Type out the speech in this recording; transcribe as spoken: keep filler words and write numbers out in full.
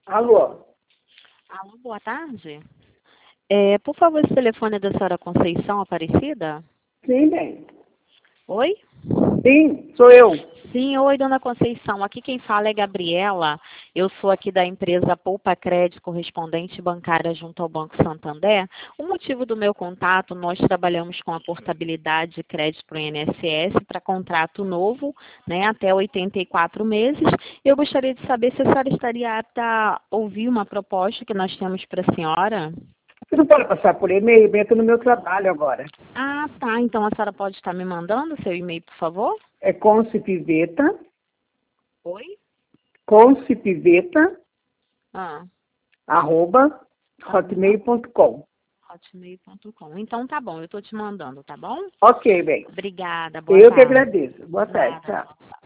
Alô? Alô, boa tarde. É, por favor, esse telefone é da senhora Conceição Aparecida? Sim, bem. Oi? Sim, sou eu. Sim, oi, dona Conceição. Aqui quem fala é Gabriela. Eu sou aqui da empresa Poupa Crédito, correspondente bancária junto ao Banco Santander. O motivo do meu contato, nós trabalhamos com a portabilidade de crédito para o I N S S para contrato novo, né, até oitenta e quatro meses. Eu gostaria de saber se a senhora estaria apta a ouvir uma proposta que nós temos para a senhora. Você não pode passar por e-mail, bem, eu estou no meu trabalho agora. Ah, tá. Então a senhora pode estar me mandando seu e-mail, por favor? É concipiveta, Oi? concipiveta, Ah, arroba, hotmail ponto com. hotmail ponto com. Então tá bom, eu estou te mandando, tá bom? Ok, bem. Obrigada, boa Eu que tarde. agradeço. Boa tarde, Nada, tchau. boa tarde.